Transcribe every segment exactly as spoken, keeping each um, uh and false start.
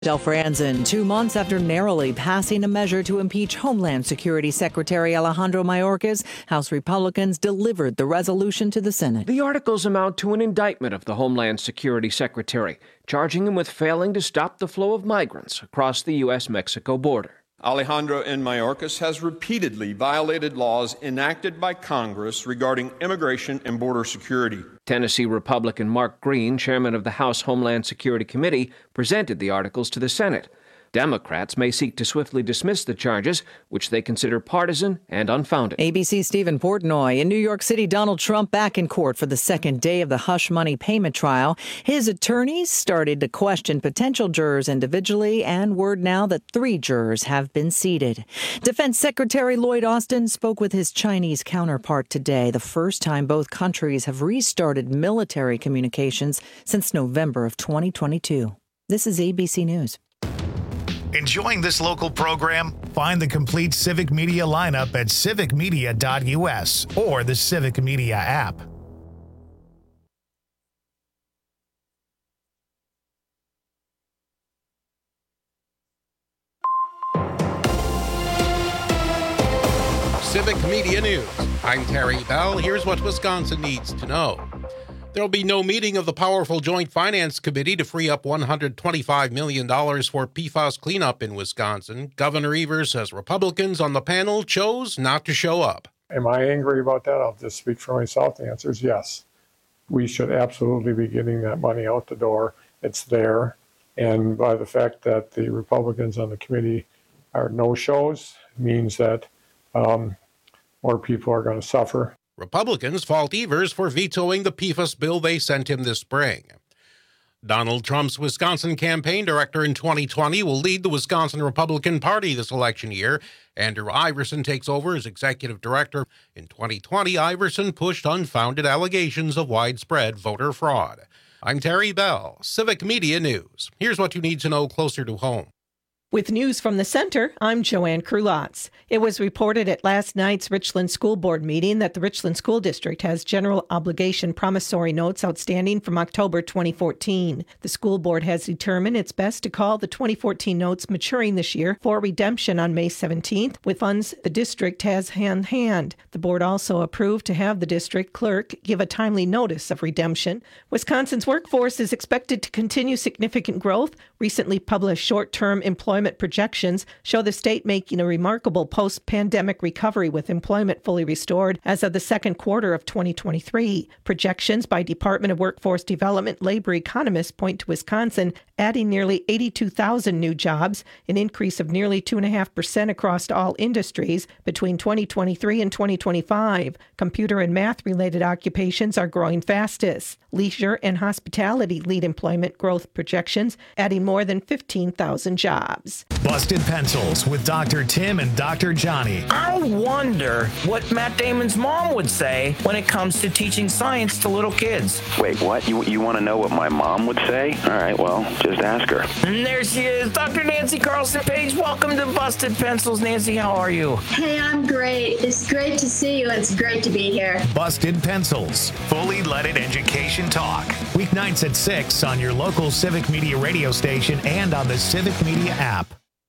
Del Franzen, two months after narrowly passing a measure to impeach Homeland Security Secretary Alejandro Mayorkas, House Republicans delivered the resolution to the Senate. The articles amount to an indictment of the Homeland Security Secretary, charging him with failing to stop the flow of migrants across the U S Mexico border. Alejandro N. Mayorkas has repeatedly violated laws enacted by Congress regarding immigration and border security. Tennessee Republican Mark Green, chairman of the House Homeland Security Committee, presented the articles to the Senate. Democrats may seek to swiftly dismiss the charges, which they consider partisan and unfounded. A B C's Stephen Portnoy. In New York City, Donald Trump back in court for the second day of the hush money payment trial. His attorneys started to question potential jurors individually, and word now that three jurors have been seated. Defense Secretary Lloyd Austin spoke with his Chinese counterpart today, the first time both countries have restarted military communications since November of twenty twenty-two. This is A B C News. Enjoying this local program? Find the complete Civic Media lineup at civic media dot u s or the Civic Media app. Civic Media News. I'm Terry Bell. Here's what Wisconsin needs to know. There will be no meeting of the powerful Joint Finance Committee to free up one hundred twenty-five million dollars for P FAS cleanup in Wisconsin. Governor Evers says Republicans on the panel chose not to show up. Am I angry about that? I'll just speak for myself. The answer is yes. We should absolutely be getting that money out the door. It's there. And by the fact that the Republicans on the committee are no-shows means that um, more people are going to suffer. Republicans fault Evers for vetoing the P FAS bill they sent him this spring. Donald Trump's Wisconsin campaign director in twenty twenty will lead the Wisconsin Republican Party this election year. Andrew Iverson takes over as executive director. In twenty twenty, Iverson pushed unfounded allegations of widespread voter fraud. I'm Terry Bell, Civic Media News. Here's what you need to know closer to home. With news from the center, I'm Joanne Krulotz. It was reported at last night's Richland School Board meeting that the Richland School District has general obligation promissory notes outstanding from October twenty fourteen. The school board has determined it's best to call the twenty fourteen notes maturing this year for redemption on May seventeenth with funds the district has on hand. The board also approved to have the district clerk give a timely notice of redemption. Wisconsin's workforce is expected to continue significant growth. Recently published short-term employment projections show the state making a remarkable post-pandemic recovery with employment fully restored as of the second quarter of twenty twenty-three. Projections by Department of Workforce Development labor economists point to Wisconsin adding nearly eighty-two thousand new jobs, an increase of nearly two point five percent across all industries between twenty twenty-three and twenty twenty-five. Computer and math-related occupations are growing fastest. Leisure and hospitality lead employment growth projections, adding more than fifteen thousand jobs. Busted Pencils with Doctor Tim and Doctor Johnny. I wonder what Matt Damon's mom would say when it comes to teaching science to little kids. Wait, what? You you want to know what my mom would say? All right, well, just ask her. And there she is, Doctor Nancy Carlson Page. Welcome to Busted Pencils. Nancy, how are you? Hey, I'm great. It's great to see you. It's great to be here. Busted Pencils, fully leaded education talk. Weeknights at six on your local Civic Media radio station and on the Civic Media app.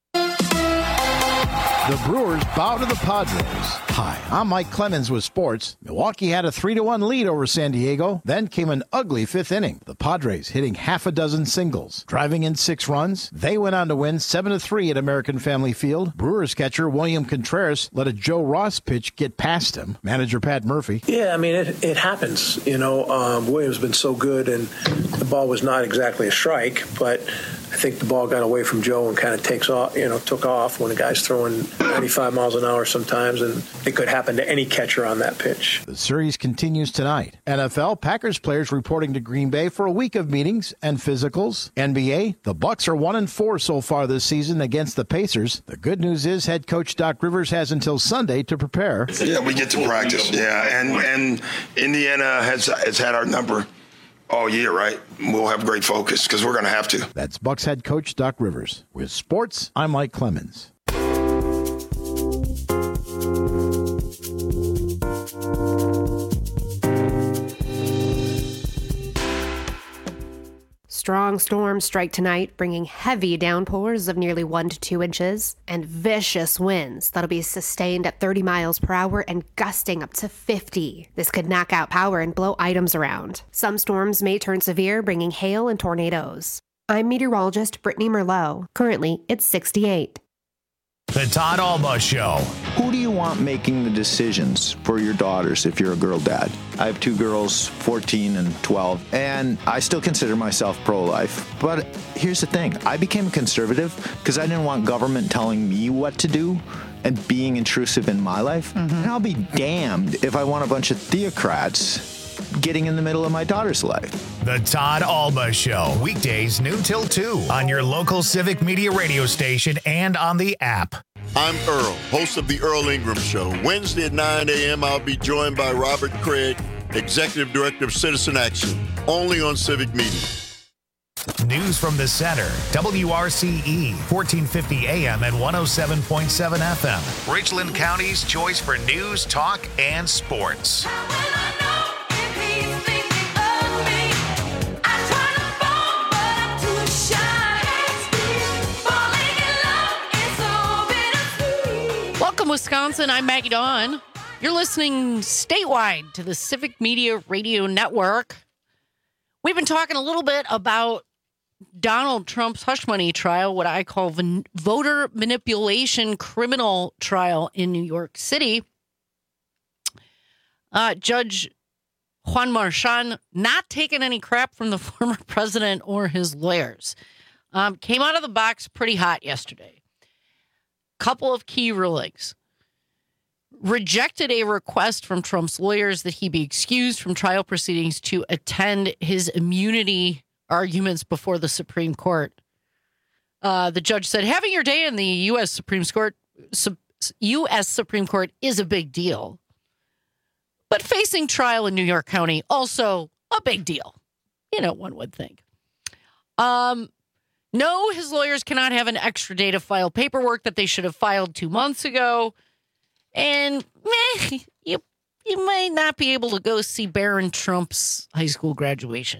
The Brewers bow to the Padres. Hi, I'm Mike Clemens with sports. Milwaukee had a three to one lead over San Diego. Then came an ugly fifth inning. The Padres hitting half a dozen singles, driving in six runs. They went on to win seven to three at American Family Field. Brewers catcher William Contreras let a Joe Ross pitch get past him. Manager Pat Murphy. Yeah, I mean, it, it happens. You know, um, Williams been so good, and the ball was not exactly a strike, but I think the ball got away from Joe and kind of takes off, you know, took off when the guy's throwing ninety-five miles an hour sometimes, and it could happen to any catcher on that pitch. The series continues tonight. N F L, Packers players reporting to Green Bay for a week of meetings and physicals. N B A, the Bucks are one and four so far this season against the Pacers. The good news is head coach Doc Rivers has until Sunday to prepare. Yeah, we get to practice. Yeah, and and Indiana has has had our number all year, right? We'll have great focus because we're going to have to. That's Bucks head coach Doc Rivers. With sports, I'm Mike Clemens. Strong storms strike tonight, bringing heavy downpours of nearly one to two inches and vicious winds that'll be sustained at thirty miles per hour and gusting up to fifty. This could knock out power and blow items around. Some storms may turn severe, bringing hail and tornadoes. I'm meteorologist Brittany Merlot. Currently, it's sixty-eight. The Todd Alba Show. Who do you want making the decisions for your daughters if you're a girl dad? I have two girls, fourteen and twelve, and I still consider myself pro-life. But here's the thing. I became a conservative because I didn't want government telling me what to do and being intrusive in my life. Mm-hmm. And I'll be damned if I want a bunch of theocrats getting in the middle of my daughter's life. The Todd Alba Show, weekdays noon till two on your local Civic Media radio station and on the app. I'm Earl, host of the Earl Ingram Show. Wednesday at nine a.m., I'll be joined by Robert Craig, Executive Director of Citizen Action, only on Civic Media. News from the center, W R C E, fourteen fifty A M and one oh seven point seven F M. Richland County's choice for news, talk, and sports. Welcome, Wisconsin. I'm Maggie Dawn. You're listening statewide to the Civic Media Radio Network. We've been talking a little bit about Donald Trump's hush money trial, what I call the voter manipulation criminal trial in New York City. Uh, Judge Juan Marchand not taking any crap from the former president or his lawyers. Um, came out of the box pretty hot yesterday. Couple of key rulings. Rejected a request from Trump's lawyers that he be excused from trial proceedings to attend his immunity arguments before the Supreme Court. Uh, the judge said, having your day in the U S Supreme Court, U S Supreme Court is a big deal. But facing trial in New York County, also a big deal. You know, one would think. Um, no, his lawyers cannot have an extra day to file paperwork that they should have filed two months ago. And meh, you, you might not be able to go see Barron Trump's high school graduation.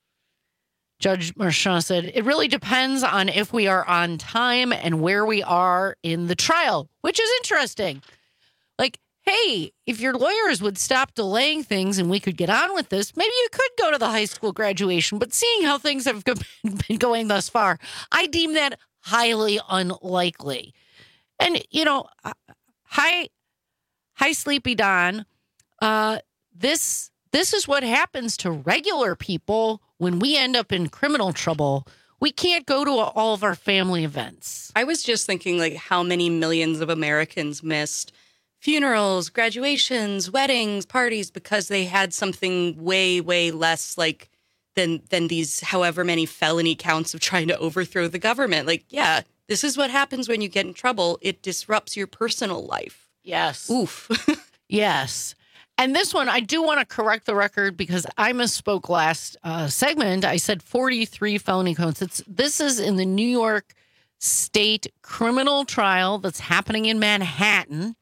Judge Marchand said, it really depends on if we are on time and where we are in the trial, which is interesting. Like, hey, if your lawyers would stop delaying things and we could get on with this, maybe you could go to the high school graduation. But seeing how things have been going thus far, I deem that highly unlikely. And, you know, hi, hi, Sleepy Don. Uh, this this is what happens to regular people when we end up in criminal trouble. We can't go to all of our family events. I was just thinking, like, how many millions of Americans missed funerals, graduations, weddings, parties, because they had something way, way less like than than these however many felony counts of trying to overthrow the government. Like, yeah, this is what happens when you get in trouble. It disrupts your personal life. Yes. Oof. Yes. And this one, I do want to correct the record because I misspoke last uh, segment. I said forty-three felony counts. It's, this is in the New York State criminal trial that's happening in Manhattan.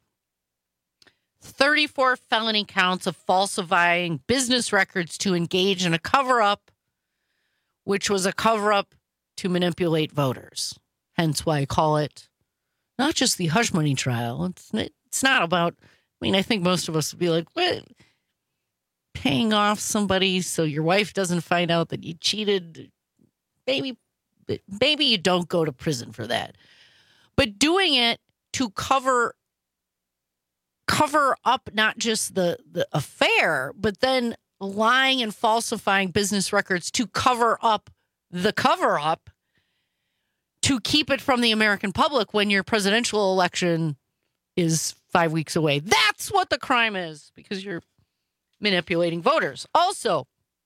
thirty-four felony counts of falsifying business records to engage in a cover-up, which was a cover-up to manipulate voters. Hence why I call it not just the hush money trial. It's, it's not about, I mean, I think most of us would be like, what? Paying off somebody so your wife doesn't find out that you cheated. Maybe, maybe you don't go to prison for that. But doing it to cover cover up not just the, the affair, but then lying and falsifying business records to cover up the cover-up, to keep it from the American public when your presidential election is five weeks away. That's what the crime is, because you're manipulating voters. Also,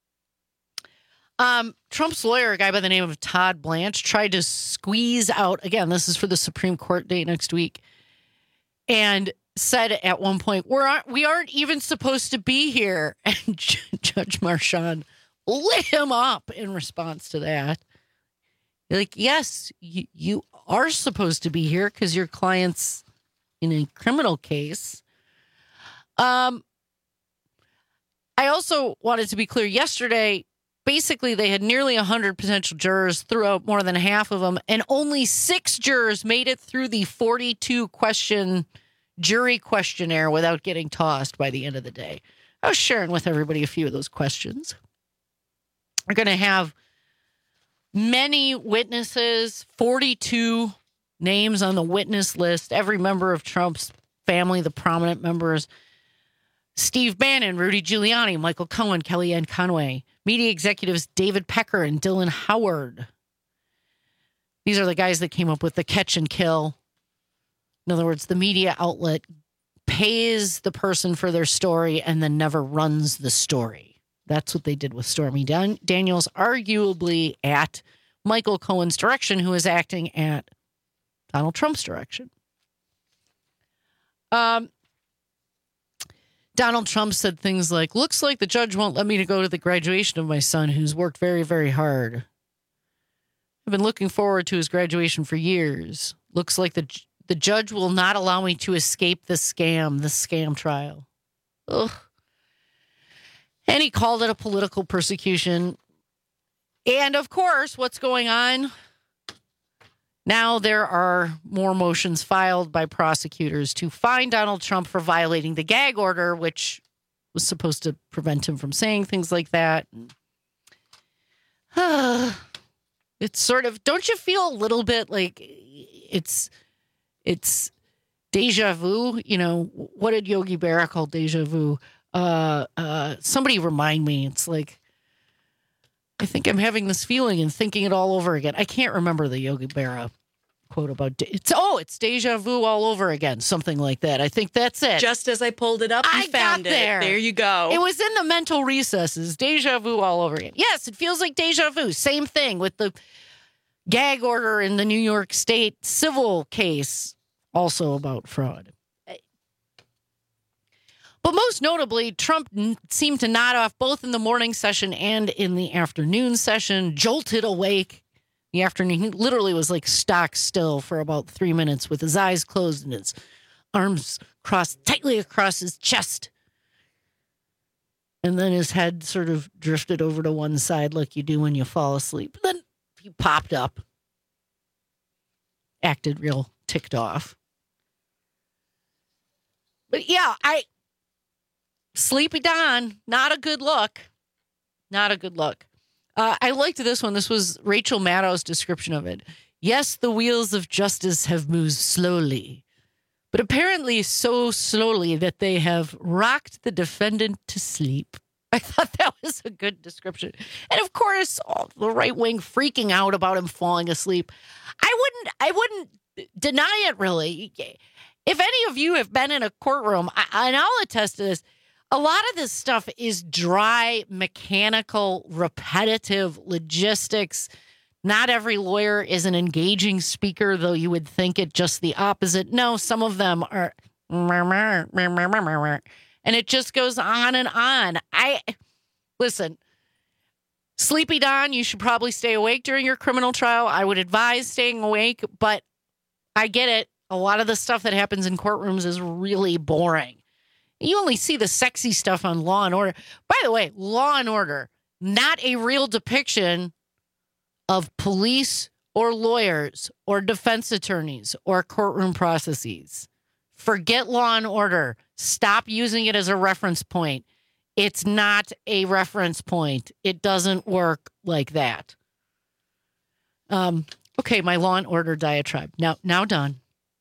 um, Trump's lawyer, a guy by the name of Todd Blanche, tried to squeeze out, again, this is for the Supreme Court date next week, and said at one point, we aren't, we aren't even supposed to be here. And Judge Marchand lit him up in response to that. Like, yes, you, you are supposed to be here because your client's in a criminal case. Um, I also wanted to be clear. Yesterday, basically they had nearly one hundred potential jurors, threw out more than half of them, and only six jurors made it through the forty-two question jury questionnaire without getting tossed by the end of the day. I was sharing with everybody a few of those questions. We're going to have many witnesses, forty-two names on the witness list, every member of Trump's family, the prominent members. Steve Bannon, Rudy Giuliani, Michael Cohen, Kellyanne Conway, media executives David Pecker and Dylan Howard. These are the guys that came up with the catch and kill. In other words, the media outlet pays the person for their story and then never runs the story. That's what they did with Stormy Dan- Daniels, arguably at Michael Cohen's direction, who is acting at Donald Trump's direction. Um. Donald Trump said things like, looks like the judge won't let me to go to the graduation of my son, who's worked very, very hard. I've been looking forward to his graduation for years. Looks like the the judge will not allow me to escape the scam, the scam trial. Ugh. And he called it a political persecution. And, of course, what's going on? Now there are more motions filed by prosecutors to fine Donald Trump for violating the gag order, which was supposed to prevent him from saying things like that. Uh, it's sort of, don't you feel a little bit like it's it's deja vu? You know, what did Yogi Berra call deja vu? Uh, uh, somebody remind me. It's like, I think I'm having this feeling and thinking it all over again. I can't remember the Yogi Berra quote about de- it's. Oh, it's deja vu all over again. Something like that. I think that's it. Just as I pulled it up, you I found got it. There. There you go. It was in the mental recesses. Deja vu all over again. Yes, it feels like deja vu. Same thing with the gag order in the New York State civil case, also about fraud. But most notably, Trump n- seemed to nod off both in the morning session and in the afternoon session, jolted awake. The afternoon, he literally was like stock still for about three minutes with his eyes closed and his arms crossed tightly across his chest. And then his head sort of drifted over to one side like you do when you fall asleep. Then he popped up, acted real ticked off. But yeah, I... Sleepy Don, not a good look. Not a good look. Uh, I liked this one. This was Rachel Maddow's description of it. Yes, the wheels of justice have moved slowly, but apparently so slowly that they have rocked the defendant to sleep. I thought that was a good description. And of course, all the right wing freaking out about him falling asleep. I wouldn't, I wouldn't deny it, really. If any of you have been in a courtroom, I, and I'll attest to this, a lot of this stuff is dry, mechanical, repetitive logistics. Not every lawyer is an engaging speaker, though you would think it just the opposite. No, some of them are, and it just goes on and on. I listen, Sleepy Don, you should probably stay awake during your criminal trial. I would advise staying awake, but I get it. A lot of the stuff that happens in courtrooms is really boring. You only see the sexy stuff on Law and Order. By the way, Law and Order, not a real depiction of police or lawyers or defense attorneys or courtroom processes. Forget Law and Order. Stop using it as a reference point. It's not a reference point. It doesn't work like that. Um, okay, my Law and Order diatribe. Now, now done.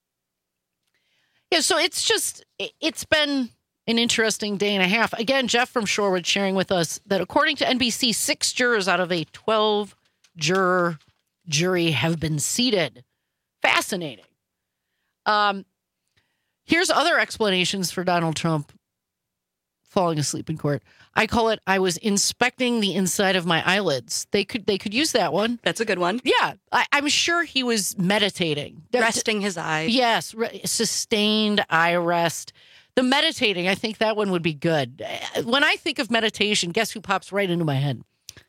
Yeah, so it's just, it's been an interesting day and a half. Again, Jeff from Shorewood sharing with us that according to N B C, six jurors out of a twelve-juror jury have been seated. Fascinating. Um, here's other explanations for Donald Trump falling asleep in court. I call it, I was inspecting the inside of my eyelids. They could they could use that one. That's a good one. Yeah. I, I'm sure he was meditating. Resting his eyes. Yes. Re- sustained eye rest. The meditating, I think that one would be good. When I think of meditation, guess who pops right into my head?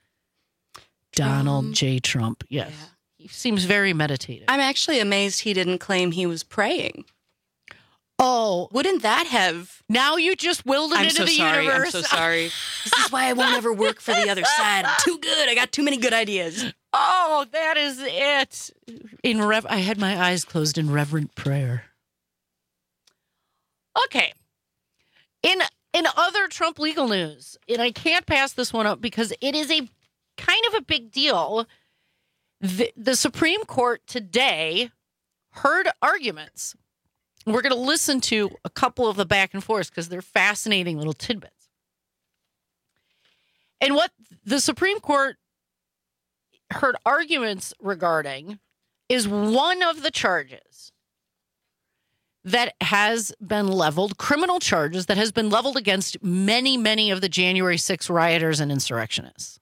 Trump. Donald J. Trump. Yes. Yeah. He seems very meditative. I'm actually amazed he didn't claim he was praying. Oh, wouldn't that have? Now you just willed it I'm into so the sorry. universe. I'm so sorry. This is why I won't ever work for the other side. I'm too good. I got too many good ideas. Oh, that is it. In rev- I had my eyes closed in reverent prayer. Okay. In in other Trump legal news, and I can't pass this one up because it is a kind of a big deal. The, the Supreme Court today heard arguments. We're going to listen to a couple of the back and forth because they're fascinating little tidbits. And what the Supreme Court heard arguments regarding is one of the charges that has been leveled, criminal charges that has been leveled against many, many of the January sixth rioters and insurrectionists.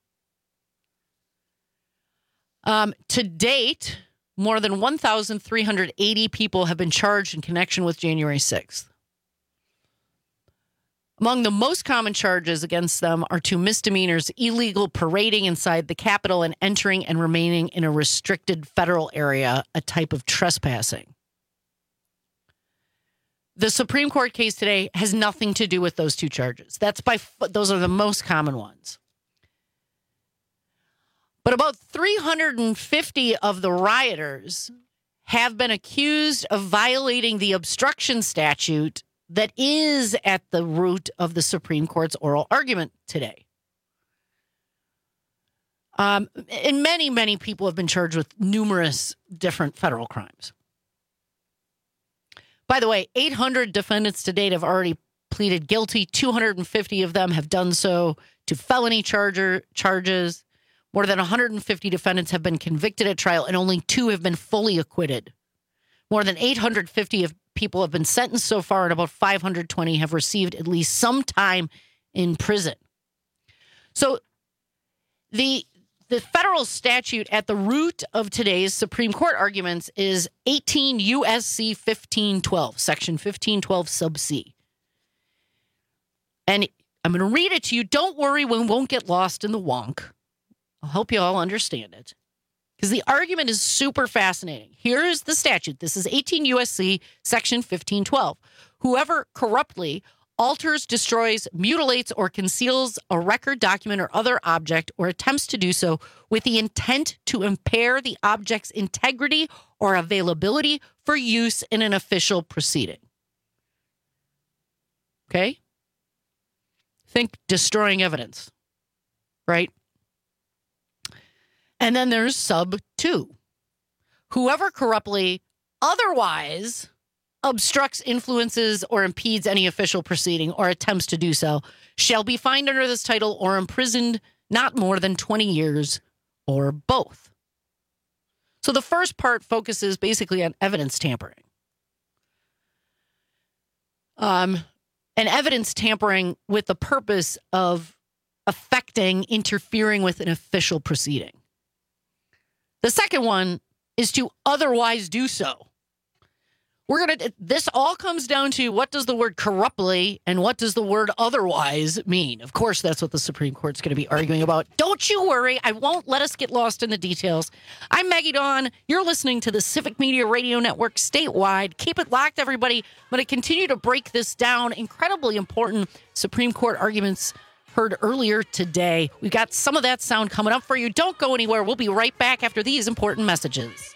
Um, to date, more than one thousand three hundred eighty people have been charged in connection with January sixth. Among the most common charges against them are two misdemeanors: illegal parading inside the Capitol and entering and remaining in a restricted federal area, a type of trespassing. The Supreme Court case today has nothing to do with those two charges. That's by those are the most common ones. But about three hundred fifty of the rioters have been accused of violating the obstruction statute that is at the root of the Supreme Court's oral argument today. Um, and many, many people have been charged with numerous different federal crimes. By the way, eight hundred defendants to date have already pleaded guilty. two hundred fifty of them have done so to felony charger, charges. More than one hundred fifty defendants have been convicted at trial, and only two have been fully acquitted. More than eight hundred fifty of people have been sentenced so far, and about five hundred twenty have received at least some time in prison. So the the federal statute at the root of today's Supreme Court arguments is eighteen U S C fifteen twelve, Section fifteen twelve sub C. And I'm going to read it to you. Don't worry, we won't get lost in the wonk. I'll help you all understand it, because the argument is super fascinating. Here is the statute. This is eighteen U S C Section fifteen twelve. Whoever corruptly alters, destroys, mutilates, or conceals a record, document, or other object, or attempts to do so with the intent to impair the object's integrity or availability for use in an official proceeding. Okay? Think destroying evidence, right? And then there's sub two. Whoever corruptly otherwise obstructs, influences, or impedes any official proceeding or attempts to do so shall be fined under this title or imprisoned not more than twenty years or both. So the first part focuses basically on evidence tampering. Um, and evidence tampering with the purpose of affecting, interfering with an official proceeding. The second one is to otherwise do so. We're going to, this all comes down to what does the word corruptly and what does the word otherwise mean? Of course, that's what the Supreme Court's going to be arguing about. Don't you worry. I won't let us get lost in the details. I'm Maggie Dawn. You're listening to the Civic Media Radio Network statewide. Keep it locked, everybody. I'm going to continue to break this down. Incredibly important Supreme Court arguments heard earlier today. We've got some of that sound coming up for you. Don't go anywhere. We'll be right back after these important messages.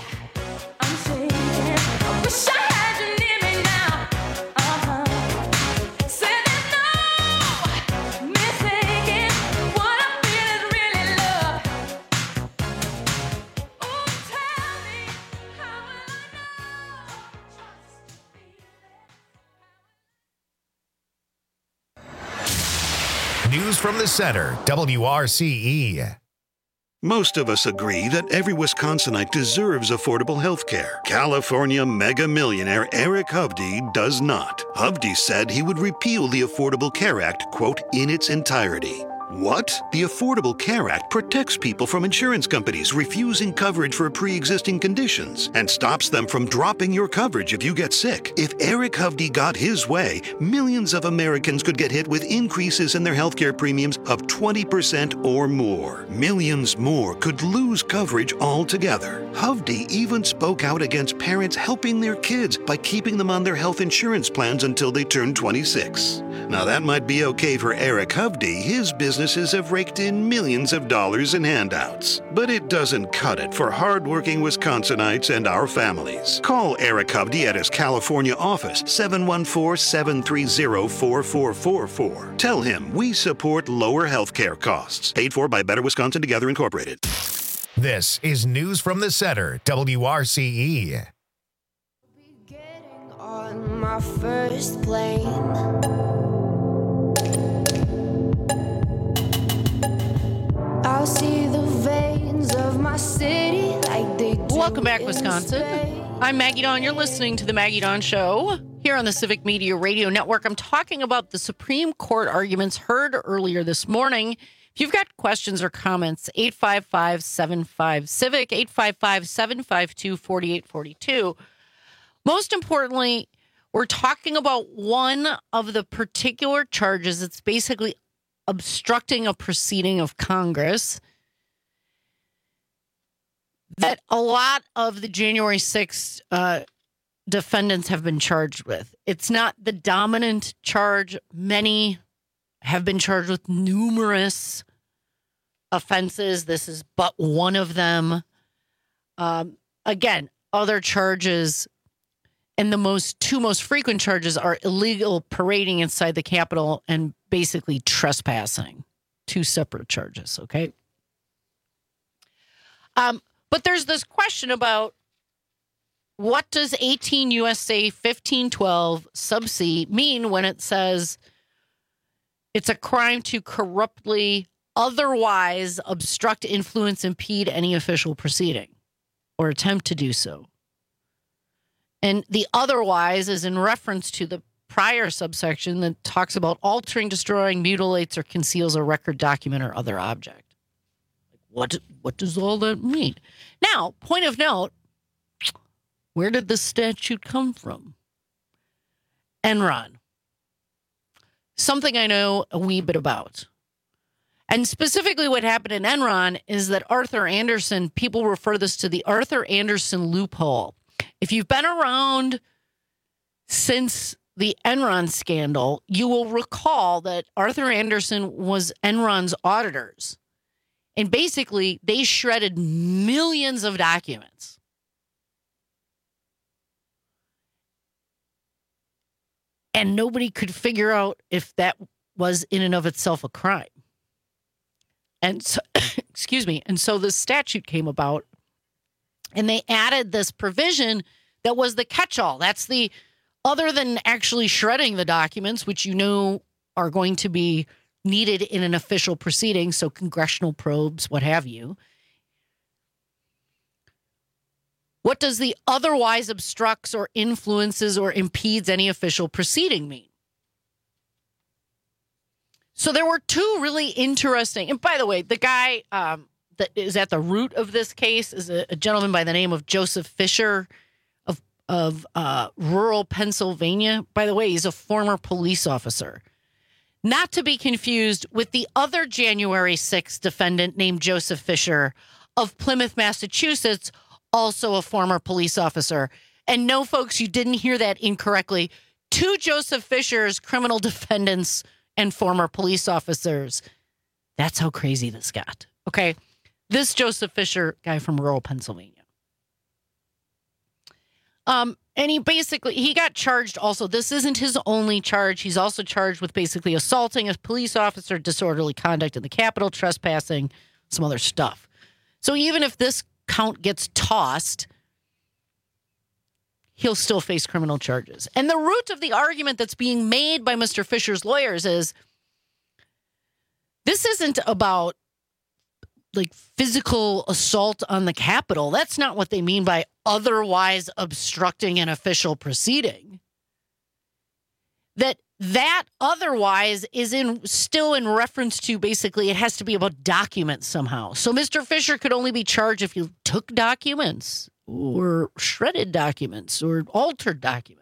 News from the center, W R C E. Most of us agree that every Wisconsinite deserves affordable health care. California mega millionaire Eric Hovde does not. Hovde said he would repeal the Affordable Care Act, quote, in its entirety. What? The Affordable Care Act protects people from insurance companies refusing coverage for pre-existing conditions and stops them from dropping your coverage if you get sick. If Eric Hovde got his way, millions of Americans could get hit with increases in their healthcare premiums of twenty percent or more. Millions more could lose coverage altogether. Hovde even spoke out against parents helping their kids by keeping them on their health insurance plans until they turn twenty-six. Now that might be okay for Eric Hovde. His businesses have raked in millions of dollars in handouts. But it doesn't cut it for hardworking Wisconsinites and our families. Call Eric Hovde at his California office, seven one four, seven three zero, four four four four. Tell him we support lower health care costs. Paid for by Better Wisconsin Together Incorporated. This is News from the Center, W R C E. On my first plane, I'll see the veins of my city like they do. Welcome back, Wisconsin. I'm Maggie Dawn. You're listening to the Maggie Dawn Show here on the Civic Media Radio Network. I'm talking about the Supreme Court arguments heard earlier this morning. If you've got questions or comments, eight five five, seven five, CIVIC, eight five five, seven five two, four eight four two. Most importantly, we're talking about one of the particular charges. It's basically obstructing a proceeding of Congress that a lot of the January sixth uh, defendants have been charged with. It's not the dominant charge. Many have been charged with numerous offenses. This is but one of them. Um, again, other charges, and the most two most frequent charges are illegal parading inside the Capitol and basically trespassing. Two separate charges, okay? Um, but there's this question about what does eighteen U S A fifteen twelve sub C mean when it says it's a crime to corruptly otherwise obstruct, influence, impede any official proceeding or attempt to do so. And the otherwise is in reference to the prior subsection that talks about altering, destroying, mutilates, or conceals a record, document, or other object. What, what does all that mean? Now, point of note, where did this statute come from? Enron. Something I know a wee bit about. And specifically what happened in Enron is that Arthur Andersen, people refer this to the Arthur Andersen loophole. If you've been around since the Enron scandal, you will recall that Arthur Andersen was Enron's auditors. And basically, they shredded millions of documents. And nobody could figure out if that was in and of itself a crime. And so, excuse me, and so this statute came about, and they added this provision that was the catch-all. That's the, other than actually shredding the documents, which you know are going to be needed in an official proceeding, so congressional probes, what have you. What does the otherwise obstructs or influences or impedes any official proceeding mean? So there were two really interesting, and by the way, the guy um, that is at the root of this case is a, a gentleman by the name of Joseph Fisher of of uh, rural Pennsylvania. By the way, he's a former police officer. Not to be confused with the other January sixth defendant named Joseph Fisher of Plymouth, Massachusetts, also a former police officer. And no, folks, you didn't hear that incorrectly. Two Joseph Fishers, criminal defendants and former police officers. That's how crazy this got. Okay. This Joseph Fisher guy from rural Pennsylvania. Um, and he basically, he got charged also. This isn't his only charge. He's also charged with basically assaulting a police officer, disorderly conduct in the Capitol, trespassing, some other stuff. So even if this count gets tossed, he'll still face criminal charges. And the root of the argument that's being made by Mister Fisher's lawyers is this isn't about like physical assault on the Capitol. That's not what they mean by otherwise obstructing an official proceeding. That that otherwise is in still in reference to basically it has to be about documents somehow. So Mister Fisher could only be charged if you took documents or shredded documents or altered documents.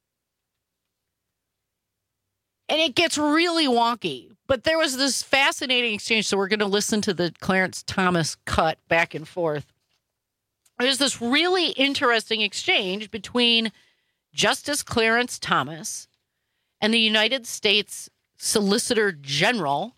And it gets really wonky. But there was this fascinating exchange. So we're going to listen to the Clarence Thomas cut back and forth. There's this really interesting exchange between Justice Clarence Thomas and the United States Solicitor General,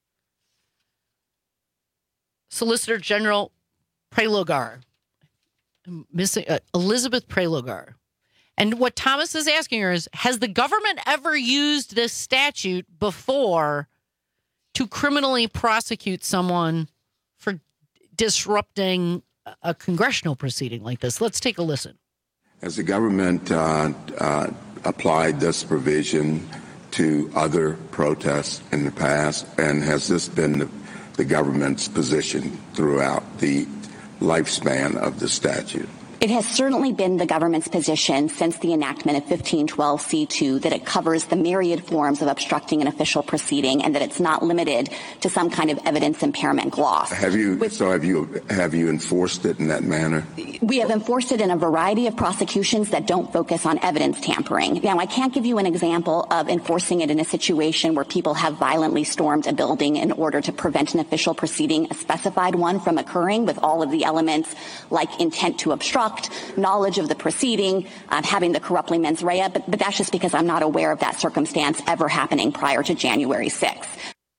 Solicitor General Prelogar, I'm missing uh, Elizabeth Prelogar. And what Thomas is asking her is, has the government ever used this statute before to criminally prosecute someone for disrupting a congressional proceeding like this? Let's take a listen. Has the government uh, uh, applied this provision to other protests in the past? And has this been the, the government's position throughout the lifespan of the statute? It has certainly been the government's position since the enactment of fifteen twelve C two that it covers the myriad forms of obstructing an official proceeding and that it's not limited to some kind of evidence impairment gloss. Have you, With, so have you, have you enforced it in that manner? We have enforced it in a variety of prosecutions that don't focus on evidence tampering. Now, I can't give you an example of enforcing it in a situation where people have violently stormed a building in order to prevent an official proceeding, a specified one, from occurring with all of the elements like intent to obstruct, knowledge of the proceeding, uh, having the corruptly mens rea, but, but that's just because I'm not aware of that circumstance ever happening prior to January sixth.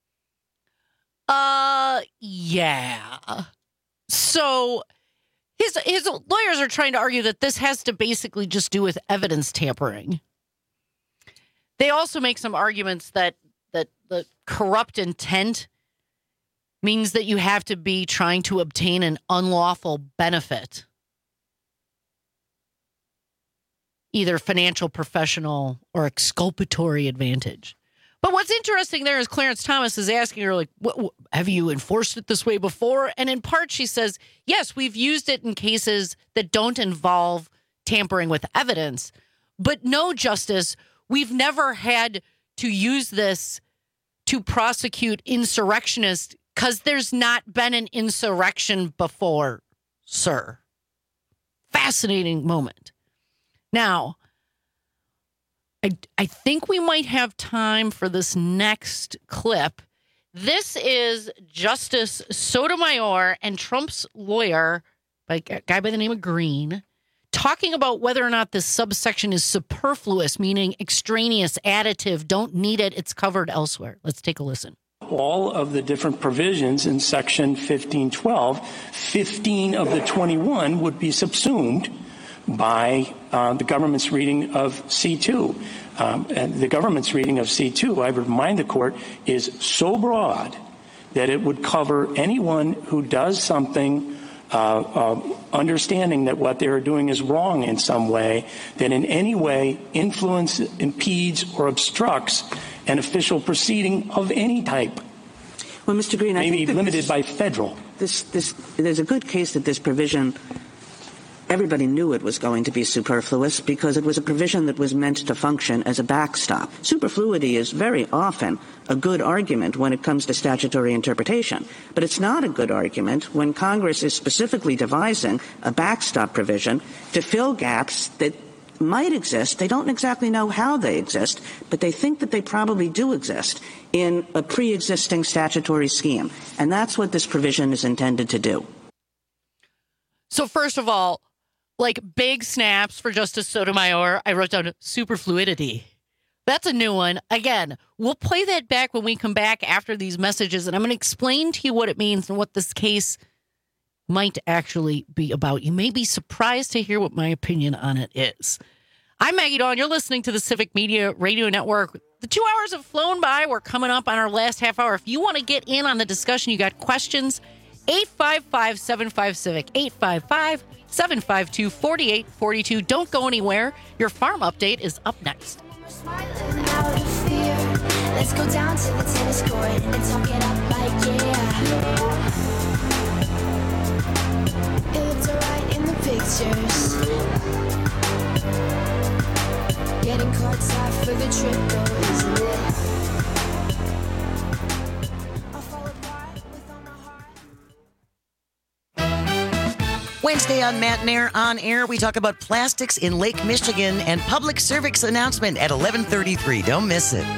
Uh, yeah. So his his lawyers are trying to argue that this has to basically just do with evidence tampering. They also make some arguments that that the corrupt intent means that you have to be trying to obtain an unlawful benefit, either financial, professional, or exculpatory advantage. But what's interesting there is Clarence Thomas is asking her, like, what, what, have you enforced it this way before? And in part, she says, yes, we've used it in cases that don't involve tampering with evidence. But no, Justice, we've never had to use this to prosecute insurrectionists because there's not been an insurrection before, sir. Fascinating moment. Now, I, I think we might have time for this next clip. This is Justice Sotomayor and Trump's lawyer, a guy by the name of Green, talking about whether or not this subsection is superfluous, meaning extraneous, additive, don't need it, it's covered elsewhere. Let's take a listen. All of the different provisions in Section fifteen twelve, fifteen of the twenty-one would be subsumed by uh, the government's reading of C two. Um, and the government's reading of C two, I would remind the court, is so broad that it would cover anyone who does something uh, uh, understanding that what they are doing is wrong in some way, that in any way influences, impedes, or obstructs an official proceeding of any type. Well, Mister Green, I maybe think limited this, by federal. This, this, there's a good case that this provision, everybody knew it was going to be superfluous because it was a provision that was meant to function as a backstop. Superfluity is very often a good argument when it comes to statutory interpretation, but it's not a good argument when Congress is specifically devising a backstop provision to fill gaps that might exist. They don't exactly know how they exist, but they think that they probably do exist in a pre-existing statutory scheme. And that's what this provision is intended to do. So first of all, like big snaps for Justice Sotomayor, I wrote down superfluidity. That's a new one. Again, we'll play that back when we come back after these messages, and I'm going to explain to you what it means and what this case might actually be about. You may be surprised to hear what my opinion on it is. I'm Maggie Dawn. You're listening to the Civic Media Radio Network. The two hours have flown by. We're coming up on our last half hour. If you want to get in on the discussion, you got questions, eight five five, seven five, CIVIC, eight five five, seven five two, four eight four two. Don't go anywhere. Your farm update is up next. Let's go down to the tennis court and talk it up like yeah. It looked alright in the pictures. Getting caught side for the triples. Wednesday on Matt Nair On Air, we talk about plastics in Lake Michigan and public service announcement at eleven thirty-three. Don't miss it.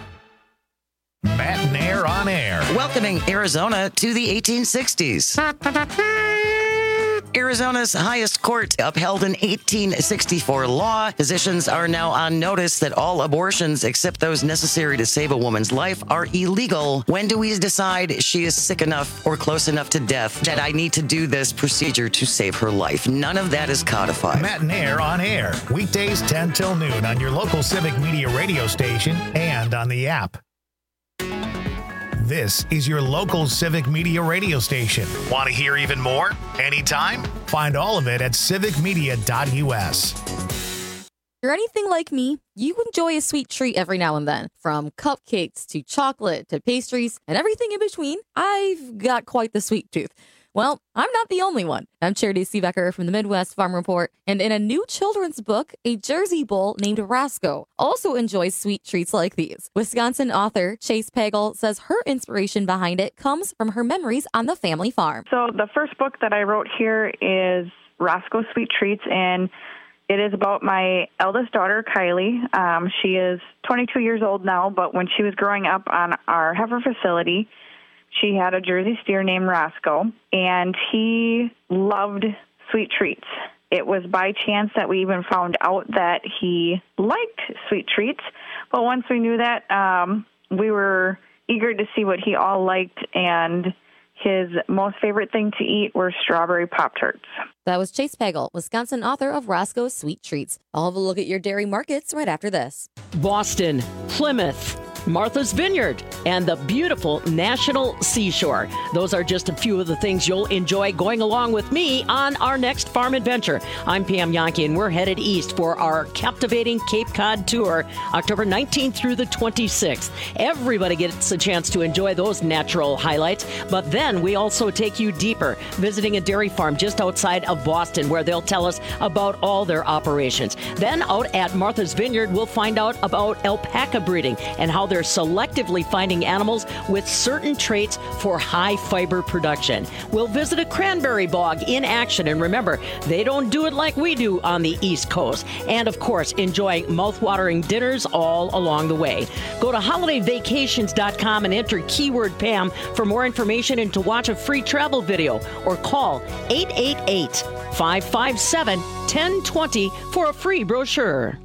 Matt Nair On Air. Welcoming Arizona to the eighteen sixties. Arizona's highest court upheld an eighteen sixty-four law. Physicians are now on notice that all abortions, except those necessary to save a woman's life, are illegal. When do we decide she is sick enough or close enough to death that I need to do this procedure to save her life? None of that is codified. Matt Nair On Air. Weekdays ten till noon on your local Civic Media radio station and on the app. This is your local Civic Media radio station. Want to hear even more? Anytime? Find all of it at civic media dot u s. If you're anything like me, you enjoy a sweet treat every now and then. From cupcakes to chocolate to pastries and everything in between, I've got quite the sweet tooth. Well, I'm not the only one. I'm Charity Seebecker from the Midwest Farm Report, and in a new children's book, a Jersey bull named Rasco also enjoys sweet treats like these. Wisconsin author Chase Pagel says her inspiration behind it comes from her memories on the family farm. So the first book that I wrote here is Rasco Sweet Treats, and it is about my eldest daughter, Kylie. Um, she is twenty-two years old now, but when she was growing up on our heifer facility, she had a Jersey steer named Rasco, and he loved sweet treats. It was by chance that we even found out that he liked sweet treats, but once we knew that, um, we were eager to see what he all liked, and his most favorite thing to eat were strawberry Pop-Tarts. That was Chase Pagel, Wisconsin author of Rasco's Sweet Treats. I'll have a look at your dairy markets right after this. Boston, Plymouth, Martha's Vineyard, and the beautiful National Seashore. Those are just a few of the things you'll enjoy going along with me on our next farm adventure. I'm Pam Yankee, and we're headed east for our captivating Cape Cod tour, October nineteenth through the twenty-sixth. Everybody gets a chance to enjoy those natural highlights, but then we also take you deeper, visiting a dairy farm just outside of Boston, where they'll tell us about all their operations. Then out at Martha's Vineyard, we'll find out about alpaca breeding and how they're selectively finding animals with certain traits for high fiber production. We'll visit a cranberry bog in action, and remember, they don't do it like we do on the East Coast. And of course, enjoy mouth-watering dinners all along the way. Go to holiday vacations dot com and enter keyword Pam for more information and to watch a free travel video, or call eight eight eight, five five seven, one zero two zero for a free brochure.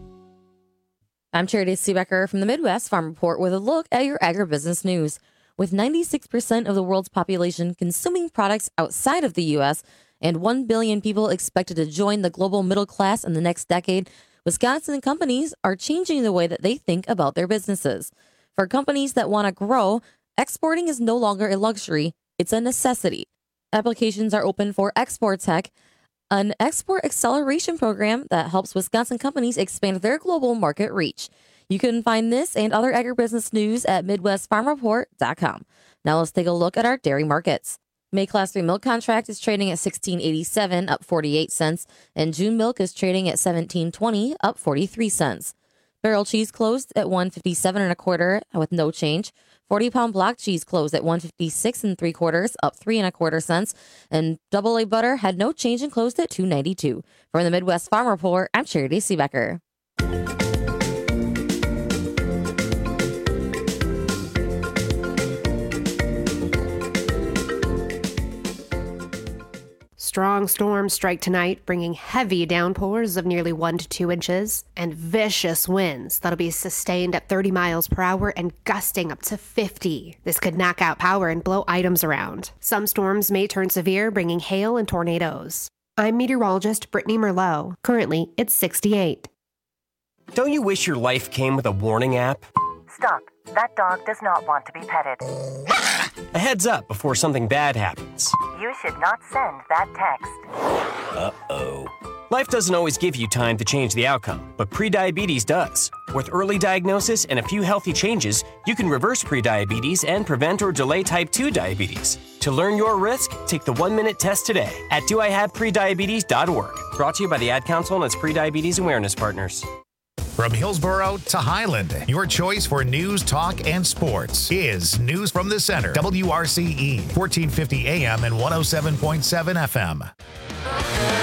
I'm Charity Seebecker from the Midwest Farm Report with a look at your agribusiness news. With ninety-six percent of the world's population consuming products outside of the U S and one billion people expected to join the global middle class in the next decade, Wisconsin companies are changing the way that they think about their businesses. For companies that want to grow, exporting is no longer a luxury, it's a necessity. Applications are open for Export Tech, an export acceleration program that helps Wisconsin companies expand their global market reach. You can find this and other agribusiness news at midwest farm report dot com. Now let's take a look at our dairy markets. May Class three milk contract is trading at sixteen eighty-seven, up forty-eight cents, and June milk is trading at seventeen twenty, up forty-three cents. Barrel cheese closed at one fifty-seven and a quarter with no change. forty pound block cheese closed at one fifty-six and three quarters, up three and a quarter cents. And double A butter had no change and closed at two ninety-two. From the Midwest Farm Report, I'm Charity Seebecker. Strong storms strike tonight, bringing heavy downpours of nearly one to two inches and vicious winds that'll be sustained at thirty miles per hour and gusting up to fifty. This could knock out power and blow items around. Some storms may turn severe, bringing hail and tornadoes. I'm meteorologist Brittany Merlot. Currently, it's sixty-eight. Don't you wish your life came with a warning app? Stop. That dog does not want to be petted. A heads up before something bad happens. You should not send that text. Uh-oh. Life doesn't always give you time to change the outcome, but prediabetes does. With early diagnosis and a few healthy changes, you can reverse prediabetes and prevent or delay type two diabetes. To learn your risk, take the one-minute test today at do I have prediabetes dot org. Brought to you by the Ad Council and its Prediabetes Awareness Partners. From Hillsboro to Highland, your choice for news, talk, and sports is News from the Center. W R C E, fourteen fifty A M and one oh seven point seven F M.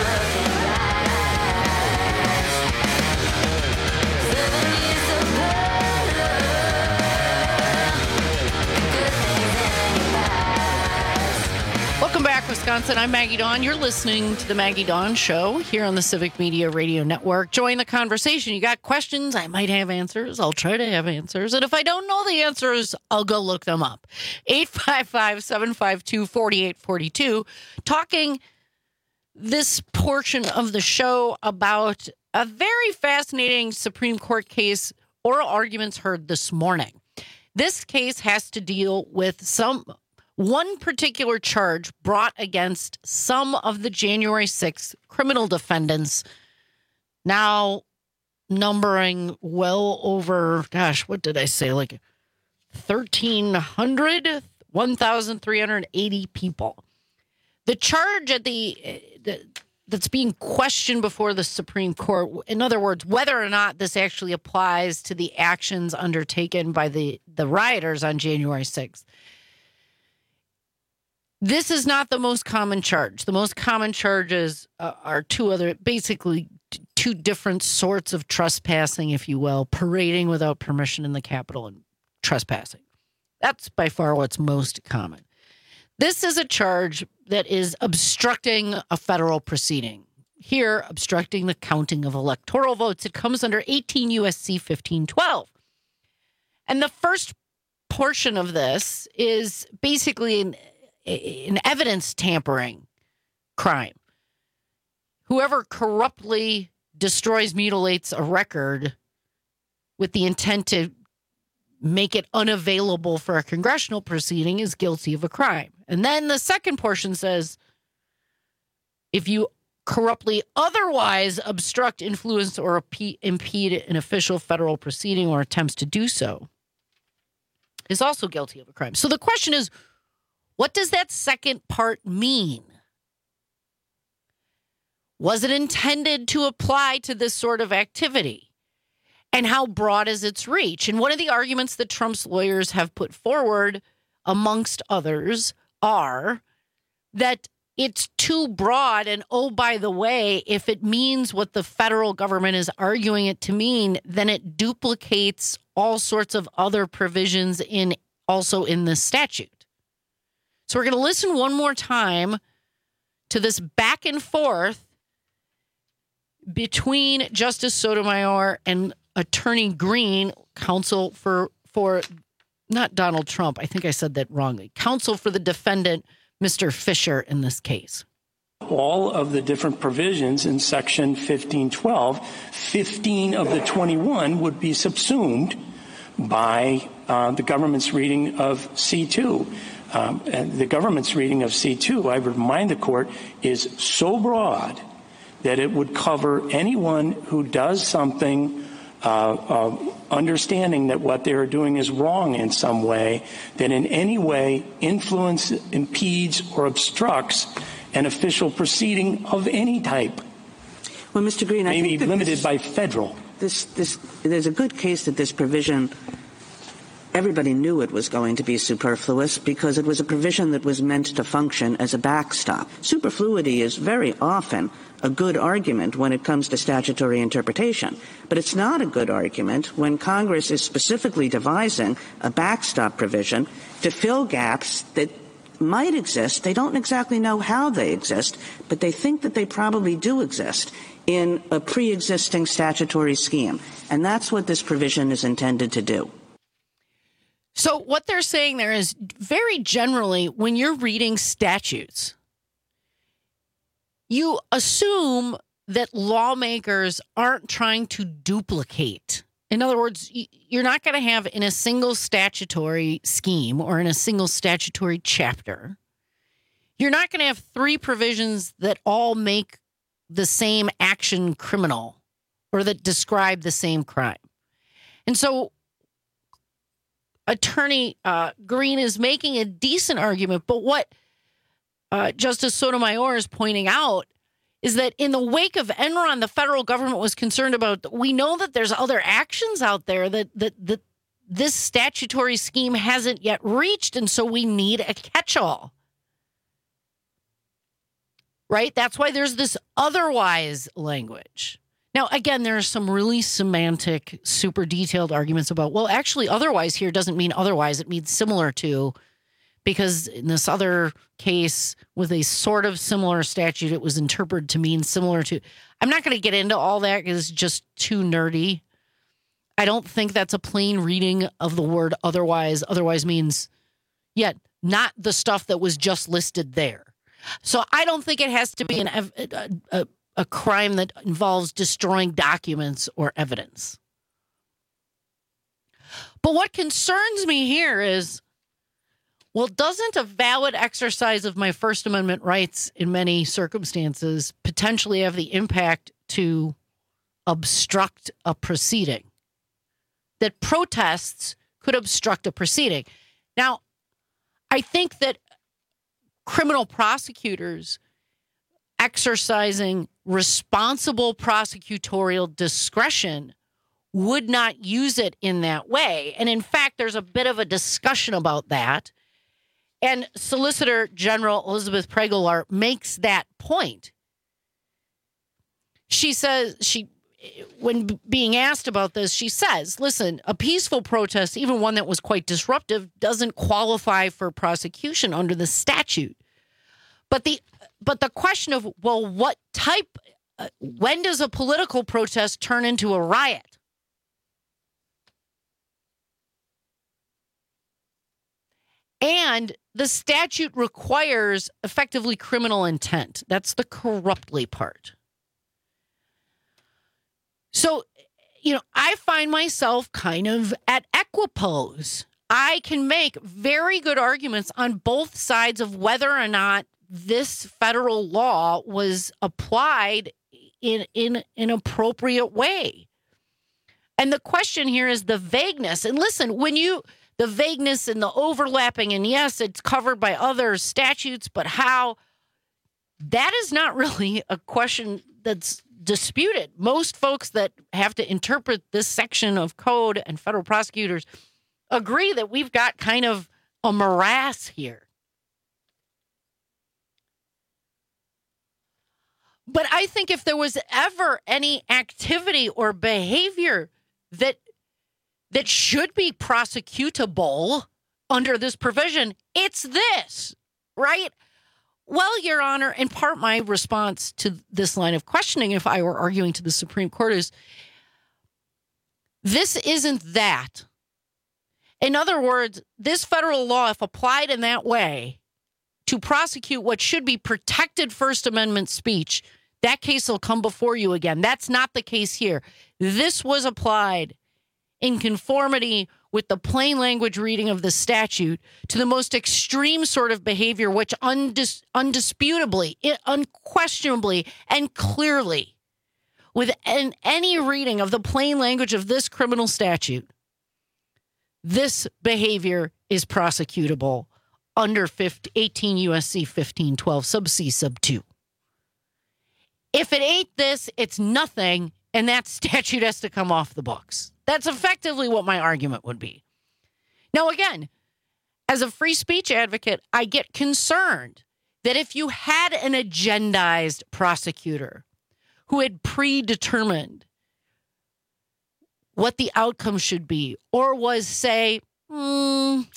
Johnson. I'm Maggie Dawn. You're listening to the Maggie Dawn Show here on the Civic Media Radio Network. Join the conversation. You got questions? I might have answers. I'll try to have answers. And if I don't know the answers, I'll go look them up. eight five five, seven five two, four eight four two. Talking this portion of the show about a very fascinating Supreme Court case, oral arguments heard this morning. This case has to deal with some one particular charge brought against some of the January sixth criminal defendants, now numbering well over, gosh, what did I say, like thirteen hundred, one thousand three hundred eighty people. The charge at the, the that's being questioned before the Supreme Court, in other words, whether or not this actually applies to the actions undertaken by the, the rioters on January sixth. This is not the most common charge. The most common charges uh, are two other, basically t- two different sorts of trespassing, if you will, parading without permission in the Capitol and trespassing. That's by far what's most common. This is a charge that is obstructing a federal proceeding. Here, obstructing the counting of electoral votes. It comes under eighteen U S C fifteen twelve. And the first portion of this is basically an an evidence tampering crime. Whoever corruptly destroys, mutilates a record with the intent to make it unavailable for a congressional proceeding is guilty of a crime. And then the second portion says, if you corruptly otherwise obstruct, influence, or impede an official federal proceeding or attempts to do so, is also guilty of a crime. So the question is, what does that second part mean? Was it intended to apply to this sort of activity? And how broad is its reach? And one of the arguments that Trump's lawyers have put forward, amongst others, are that it's too broad. And oh, by the way, if it means what the federal government is arguing it to mean, then it duplicates all sorts of other provisions in also in this statute. So we're going to listen one more time to this back and forth between Justice Sotomayor and Attorney Green, counsel for, for not Donald Trump. I think I said that wrongly. Counsel for the defendant, Mister Fisher, in this case. All of the different provisions in Section fifteen twelve, fifteen of the twenty-one would be subsumed by uh, the government's reading of C two. Um, and the government's reading of C two, I remind the court, is so broad that it would cover anyone who does something uh, uh, understanding that what they are doing is wrong in some way, that in any way influences, impedes, or obstructs an official proceeding of any type. Well, Mister Green, I may think be limited this, by federal. This, this, there's a good case that this provision, everybody knew it was going to be superfluous because it was a provision that was meant to function as a backstop. Superfluity is very often a good argument when it comes to statutory interpretation, but it's not a good argument when Congress is specifically devising a backstop provision to fill gaps that might exist. They don't exactly know how they exist, but they think that they probably do exist in a pre-existing statutory scheme, and that's what this provision is intended to do. So what they're saying there is, very generally, when you're reading statutes, you assume that lawmakers aren't trying to duplicate. In other words, you're not going to have in a single statutory scheme or in a single statutory chapter, you're not going to have three provisions that all make the same action criminal or that describe the same crime. And so Attorney uh, Green is making a decent argument, but what uh, Justice Sotomayor is pointing out is that in the wake of Enron, the federal government was concerned about, we know that there's other actions out there that, that, that this statutory scheme hasn't yet reached, and so we need a catch-all. Right? That's why there's this otherwise language. Now, again, there are some really semantic, super detailed arguments about, well, actually, otherwise here doesn't mean otherwise. It means similar to, because in this other case with a sort of similar statute, it was interpreted to mean similar to. I'm not going to get into all that because it's just too nerdy. I don't think that's a plain reading of the word otherwise. Otherwise means, yet not the stuff that was just listed there. So I don't think it has to be an a, a, a crime that involves destroying documents or evidence. But what concerns me here is, well, doesn't a valid exercise of my First Amendment rights in many circumstances potentially have the impact to obstruct a proceeding? That protests could obstruct a proceeding. Now, I think that criminal prosecutors exercising responsible prosecutorial discretion would not use it in that way. And in fact, there's a bit of a discussion about that. And Solicitor General Elizabeth Pregelart makes that point. She says, she, when being asked about this, she says, listen, a peaceful protest, even one that was quite disruptive, doesn't qualify for prosecution under the statute. But the but the question of, well, what type, uh, when does a political protest turn into a riot? And the statute requires effectively criminal intent. That's the corruptly part. So, you know, I find myself kind of at equipoise. I can make very good arguments on both sides of whether or not this federal law was applied in, in an appropriate way. And the question here is the vagueness. And listen, when you... the vagueness and the overlapping, and yes, it's covered by other statutes, but how? That is not really a question that's disputed. Most folks that have to interpret this section of code and federal prosecutors agree that we've got kind of a morass here. But I think if there was ever any activity or behavior that that should be prosecutable under this provision, it's this, right? Well, Your Honor, in part my response to this line of questioning, if I were arguing to the Supreme Court, is this isn't that. In other words, this federal law, if applied in that way to prosecute what should be protected First Amendment speech, that case will come before you again. That's not the case here. This was applied in conformity with the plain language reading of the statute to the most extreme sort of behavior, which undis- undisputably, unquestionably, and clearly, with an, any reading of the plain language of this criminal statute, this behavior is prosecutable under eighteen U S C fifteen twelve sub C sub two. If it ain't this, it's nothing, and that statute has to come off the books. That's effectively what my argument would be. Now, again, as a free speech advocate, I get concerned that if you had an agendized prosecutor who had predetermined what the outcome should be, or was, say, mm,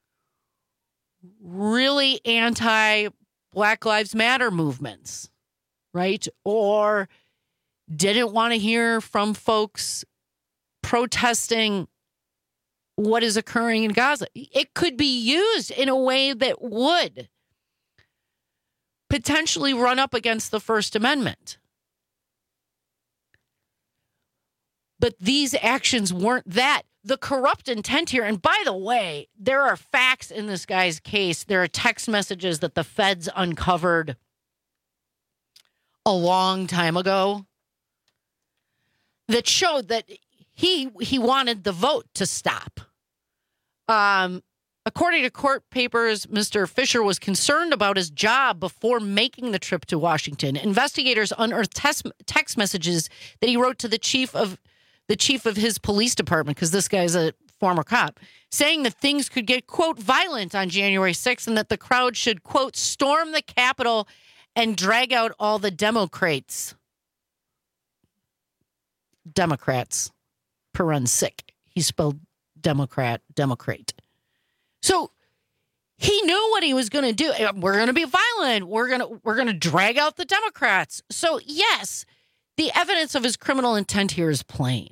really anti-Black Lives Matter movements, right? Or didn't want to hear from folks protesting what is occurring in Gaza. It could be used in a way that would potentially run up against the First Amendment. But these actions weren't that. The corrupt intent here, and by the way, there are facts in this guy's case. There are text messages that the feds uncovered a long time ago that showed that He he wanted the vote to stop. Um, according to court papers, Mister Fisher was concerned about his job before making the trip to Washington. Investigators unearthed text, text messages that he wrote to the chief of the chief of his police department, because this guy's a former cop, saying that things could get, quote, violent on January sixth and that the crowd should, quote, storm the Capitol and drag out all the Democrats. Democrats. Paren sick. He spelled Democrat, Democrat. So He knew what he was going to do. We're going to be violent. We're going to we're going to drag out the Democrats. So, yes, the evidence of his criminal intent here is plain.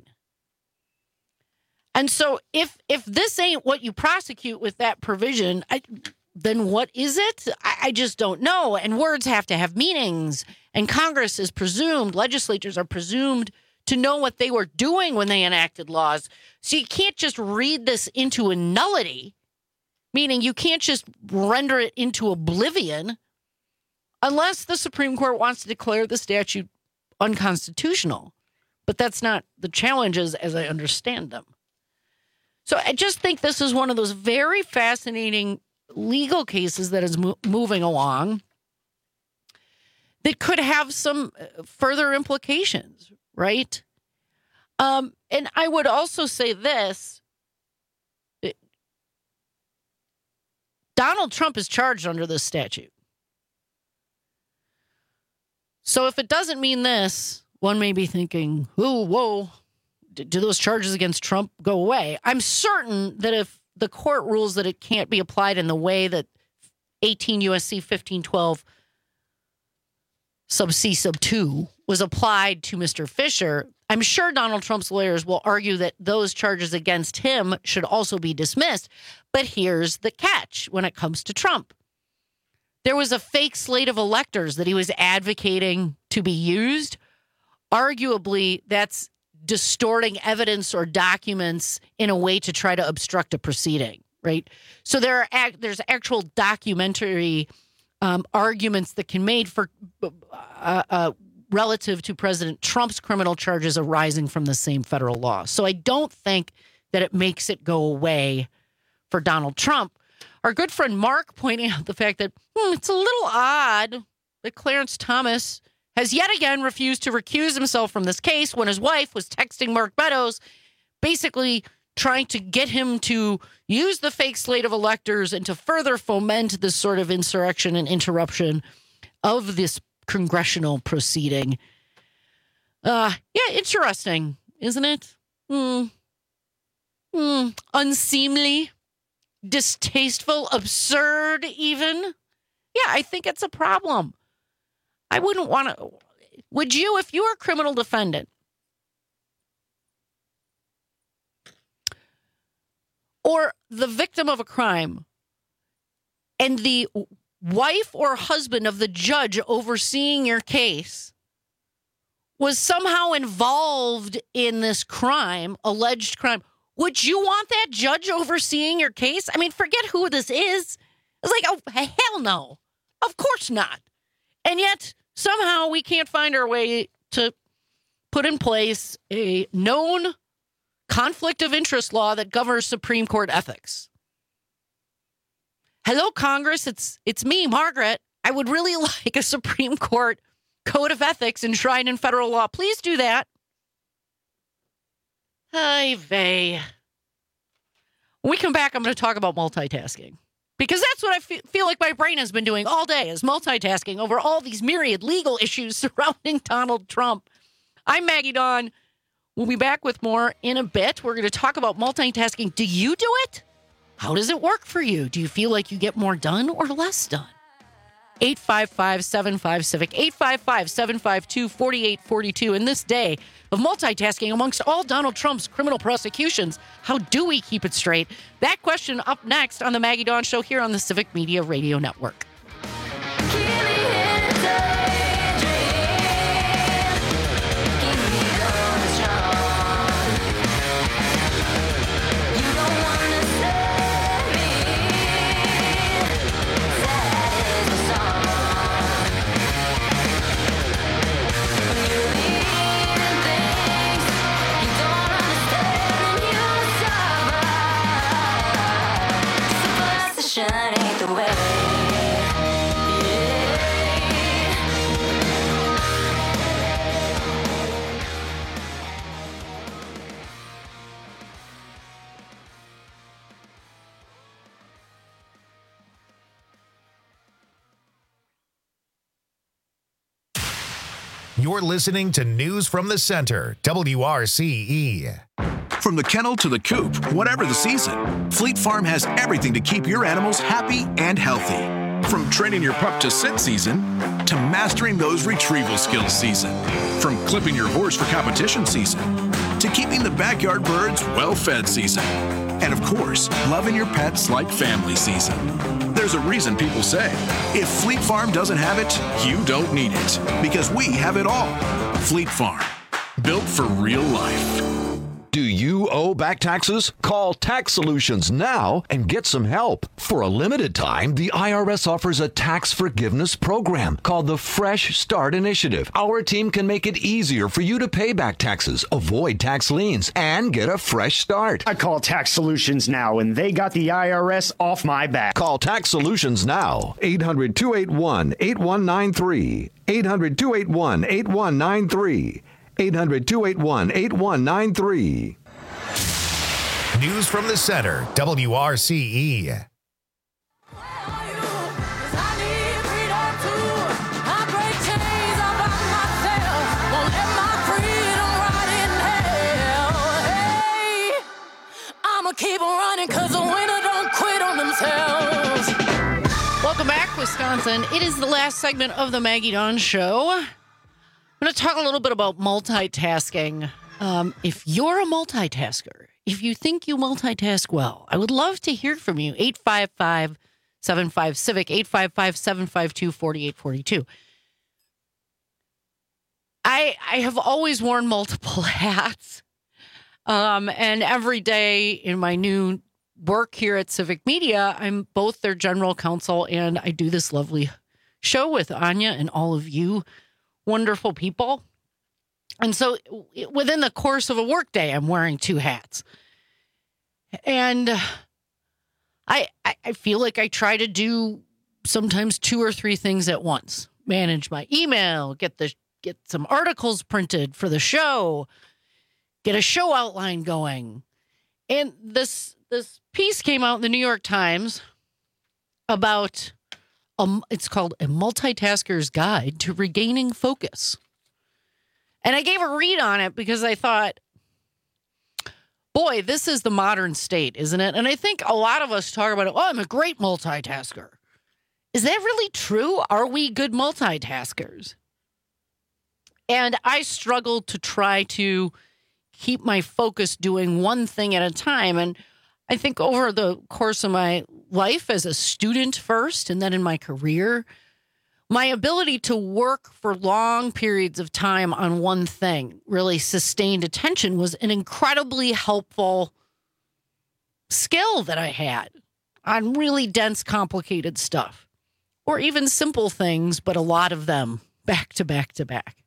And so if if this ain't what you prosecute with that provision, I, then what is it? I, I just don't know. And words have to have meanings. And Congress is presumed, legislatures are presumed to know what they were doing when they enacted laws. So you can't just read this into a nullity. Meaning you can't just render it into oblivion unless the Supreme Court wants to declare the statute unconstitutional. But that's not the challenges as I understand them. So I just think this is one of those very fascinating legal cases that is mo- moving along that could have some further implications, right? Um, and I would also say this. Donald Trump is charged under this statute. So if it doesn't mean this, one may be thinking, oh, whoa, do those charges against Trump go away? I'm certain that if the court rules that it can't be applied in the way that eighteen U S C fifteen twelve sub C sub two was applied to Mister Fisher, I'm sure Donald Trump's lawyers will argue that those charges against him should also be dismissed. But here's the catch when it comes to Trump. There was a fake slate of electors that he was advocating to be used. Arguably, that's distorting evidence or documents in a way to try to obstruct a proceeding, right? So there are there's actual documentary um, arguments that can be made for uh, uh, relative to President Trump's criminal charges arising from the same federal law. So I don't think that it makes it go away for Donald Trump. Our good friend Mark pointing out the fact that hmm, it's a little odd that Clarence Thomas has yet again refused to recuse himself from this case when his wife was texting Mark Meadows, basically trying to get him to use the fake slate of electors and to further foment this sort of insurrection and interruption of this congressional proceeding. Uh, yeah, interesting, isn't it? Hmm. Hmm. Unseemly, distasteful, absurd, even. Yeah, I think it's a problem. I wouldn't want to. Would you, if you were a criminal defendant or the victim of a crime and the wife or husband of the judge overseeing your case was somehow involved in this crime, alleged crime, would you want that judge overseeing your case? I mean, forget who this is. It's like, oh, hell no. Of course not. And yet, somehow we can't find our way to put in place a known conflict of interest law that governs Supreme Court ethics. Hello, Congress. It's it's me, Margaret. I would really like a Supreme Court code of ethics enshrined in federal law. Please do that. Ay vey. When we come back, I'm going to talk about multitasking. Because that's what I fe- feel like my brain has been doing all day, is multitasking over all these myriad legal issues surrounding Donald Trump. I'm Maggie Dawn. We'll be back with more in a bit. We're going to talk about multitasking. Do you do it? How does it work for you? Do you feel like you get more done or less done? eight five five, seven five, civic, eight five five, seven five two, four eight four two. In this day of multitasking amongst all Donald Trump's criminal prosecutions, how do we keep it straight? That question up next on the Maggie Dawn Show here on the Civic Media Radio Network. You're listening to News from the Center, W R C E. From the kennel to the coop, whatever the season, Fleet Farm has everything to keep your animals happy and healthy. From training your pup to sit season to mastering those retrieval skills season. From clipping your horse for competition season to keeping the backyard birds well-fed season. And of course, loving your pets like family season. There's a reason people say, if Fleet Farm doesn't have it, you don't need it. Because we have it all. Fleet Farm, built for real life. Do you owe back taxes? Call Tax Solutions now and get some help. For a limited time, the I R S offers a tax forgiveness program called the Fresh Start Initiative. Our team can make it easier for you to pay back taxes, avoid tax liens, and get a fresh start. I call Tax Solutions now, and they got the I R S off my back. Call Tax Solutions now. eight hundred, two eight one, eight one nine three. eight hundred, two eight one, eight one nine three. eight hundred, two eight one, eight one nine three. News from the center, W R C E. Keep on running because the winner don't quit on themselves. Welcome back, Wisconsin. It is the last segment of the Maggie Dawn Show. I'm going to talk a little bit about multitasking. Um, if you're a multitasker, if you think you multitask well, I would love to hear from you. eight five five, seven five, CIVIC, eight five five, seven five two, four eight four two. I I have always worn multiple hats. Um, and every day in my new work here at Civic Media, I'm both their general counsel and I do this lovely show with Anya and all of you wonderful people. And so within the course of a workday, I'm wearing two hats. And I, I feel like I try to do sometimes two or three things at once. Manage my email, get the get some articles printed for the show, get a show outline going. And this this piece came out in the New York Times about, um, it's called A Multitasker's Guide to Regaining Focus. And I gave a read on it because I thought, boy, this is the modern state, isn't it? And I think a lot of us talk about it, oh, I'm a great multitasker. Is that really true? Are we good multitaskers? And I struggled to try to keep my focus doing one thing at a time. And I think over the course of my life as a student first and then in my career, my ability to work for long periods of time on one thing, really sustained attention, was an incredibly helpful skill that I had on really dense, complicated stuff, or even simple things, but a lot of them back to back to back.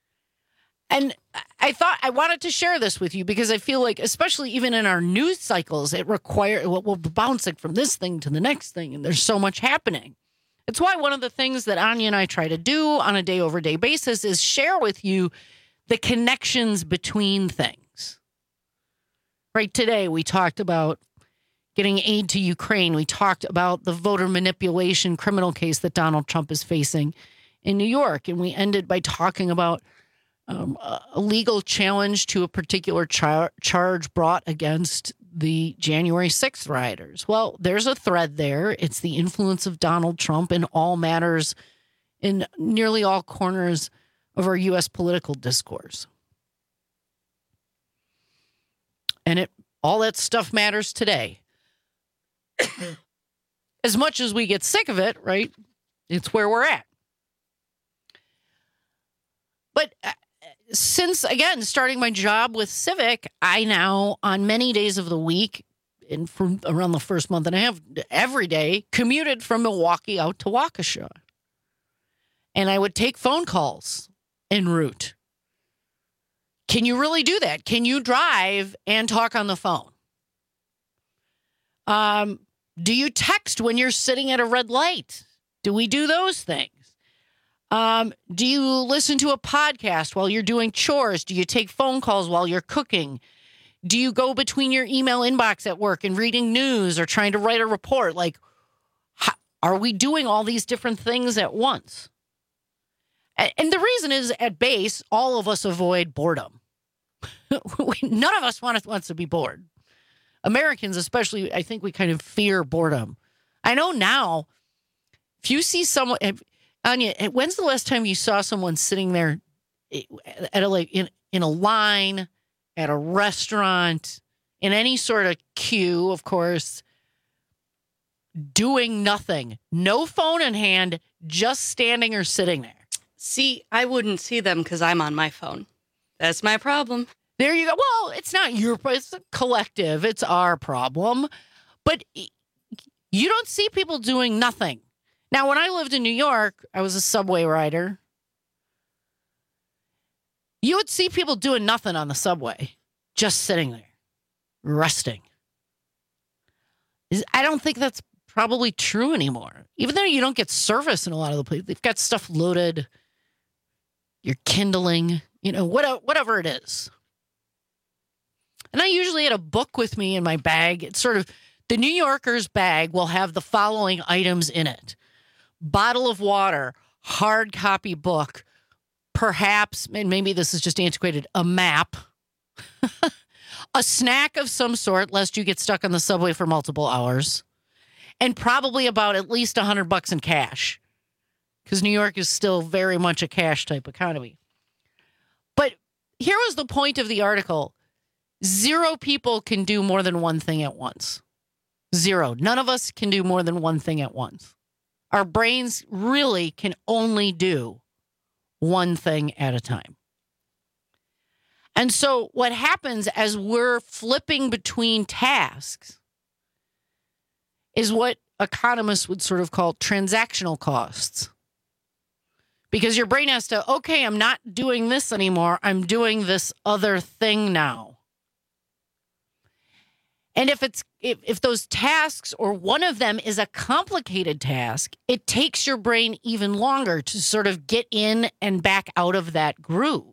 And I thought I wanted to share this with you because I feel like, especially even in our news cycles, it requires, we'll be bouncing from this thing to the next thing, and there's so much happening. It's why one of the things that Anya and I try to do on a day-over-day basis is share with you the connections between things. Right, today we talked about getting aid to Ukraine. We talked about the voter manipulation criminal case that Donald Trump is facing in New York. And we ended by talking about um, a legal challenge to a particular char- charge brought against the January sixth rioters. Well, there's a thread there. It's the influence of Donald Trump in all matters, in nearly all corners of our U S political discourse. And it all that stuff matters today. As much as we get sick of it, right? It's where we're at. But uh, since, again, starting my job with Civic, I now, on many days of the week, and from around the first month and a half, every day, commuted from Milwaukee out to Waukesha. And I would take phone calls en route. Can you really do that? Can you drive and talk on the phone? Um, do you text when you're sitting at a red light? Do we do those things? Um, do you listen to a podcast while you're doing chores? Do you take phone calls while you're cooking? Do you go between your email inbox at work and reading news or trying to write a report? Like, how, are we doing all these different things at once? And, and the reason is, at base, all of us avoid boredom. None of us want, wants to be bored. Americans, especially, I think we kind of fear boredom. I know now, if you see someone, Anya, when's the last time you saw someone sitting there at a, like in, in a line, at a restaurant, in any sort of queue, of course, doing nothing, no phone in hand, just standing or sitting there? See, I wouldn't see them because I'm on my phone. That's my problem. There you go. Well, it's not your, it's a collective. It's our problem. But you don't see people doing nothing. Now, when I lived in New York, I was a subway rider. You would see people doing nothing on the subway, just sitting there, resting. I don't think that's probably true anymore. Even though you don't get service in a lot of the places, they've got stuff loaded. You're kindling, you know, whatever, whatever it is. And I usually had a book with me in my bag. It's sort of, the New Yorker's bag will have the following items in it. Bottle of water, hard copy book, perhaps, and maybe this is just antiquated, a map, a snack of some sort, lest you get stuck on the subway for multiple hours, and probably about at least a hundred bucks in cash, because New York is still very much a cash type economy. But here was the point of the article. Zero people can do more than one thing at once. Zero. None of us can do more than one thing at once. Our brains really can only do one thing at a time. And so what happens as we're flipping between tasks is what economists would sort of call transactional costs. Because your brain has to, okay, I'm not doing this anymore. I'm doing this other thing now. And if it's if, if those tasks or one of them is a complicated task, it takes your brain even longer to sort of get in and back out of that groove.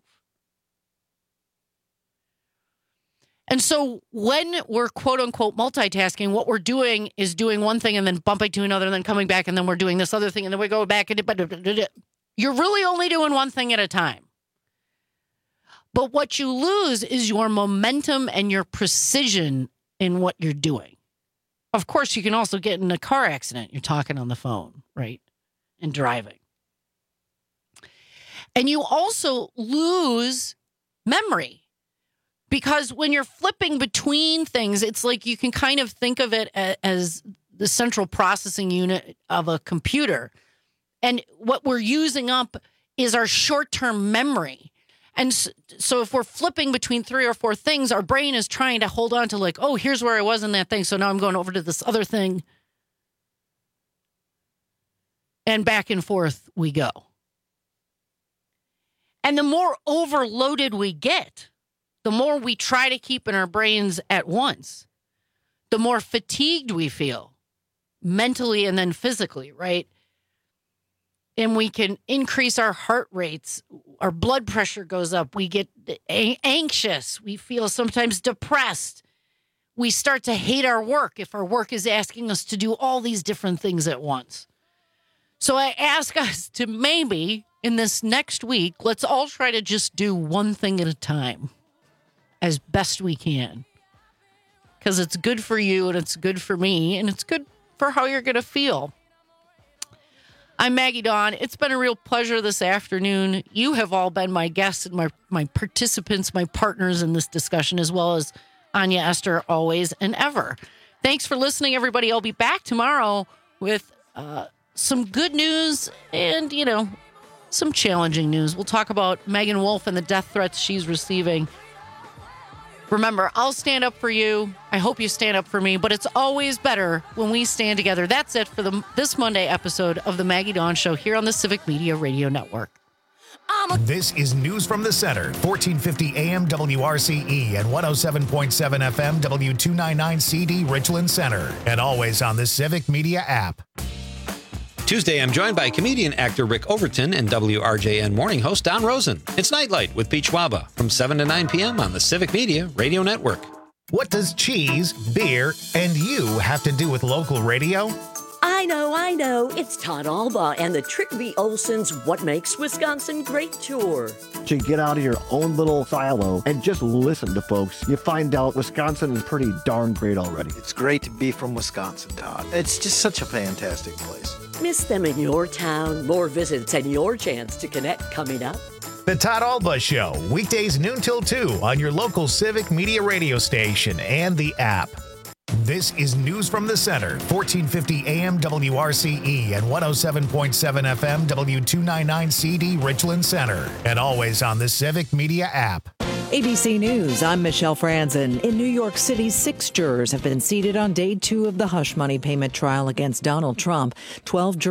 And so when we're quote unquote multitasking, what we're doing is doing one thing and then bumping to another and then coming back and then we're doing this other thing and then we go back and you're really only doing one thing at a time. But what you lose is your momentum and your precision in what you're doing. Of course, you can also get in a car accident. You're talking on the phone, right? And driving. And you also lose memory. Because when you're flipping between things, it's like you can kind of think of it as the central processing unit of a computer. And what we're using up is our short-term memory. And so if we're flipping between three or four things, our brain is trying to hold on to like, oh, here's where I was in that thing. So now I'm going over to this other thing. And back and forth we go. And the more overloaded we get, the more we try to keep in our brains at once, the more fatigued we feel mentally and then physically, right? And we can increase our heart rates. Our blood pressure goes up. We get a- anxious. We feel sometimes depressed. We start to hate our work if our work is asking us to do all these different things at once. So I ask us to maybe in this next week, let's all try to just do one thing at a time as best we can. Because it's good for you and it's good for me and it's good for how you're going to feel. I'm Maggie Dawn. It's been a real pleasure this afternoon. You have all been my guests and my, my participants, my partners in this discussion, as well as Anya, Esther, always and ever. Thanks for listening, everybody. I'll be back tomorrow with uh, some good news and, you know, some challenging news. We'll talk about Megan Wolf and the death threats she's receiving. Remember, I'll stand up for you. I hope you stand up for me, but it's always better when we stand together. That's it for the, this Monday episode of the Maggie Dawn Show here on the Civic Media Radio Network. This is News from the Center, fourteen fifty A M W R C E and one oh seven point seven F M W two ninety-nine C D Richland Center, and always on the Civic Media app. Tuesday, I'm joined by comedian actor Rick Overton and W R J N morning host Don Rosen. It's Nightlight with Pete Schwaba from seven to nine p.m. on the Civic Media Radio Network. What does cheese, beer, and you have to do with local radio? I I know, I know. It's Todd Alba and the Trick V. Olson's What Makes Wisconsin Great tour. To get out of your own little silo and just listen to folks, you find out Wisconsin is pretty darn great already. It's great to be from Wisconsin, Todd. It's just such a fantastic place. Miss them in your town. More visits and your chance to connect coming up. The Todd Alba Show, weekdays noon till two on your local Civic Media radio station and the app. This is News from the Center, fourteen fifty A M W R C E and one oh seven point seven F M W two ninety-nine C D Richland Center, and always on the Civic Media app. A B C News, I'm Michelle Franzen. In New York City, six jurors have been seated on day two of the hush money payment trial against Donald Trump. Twelve jurors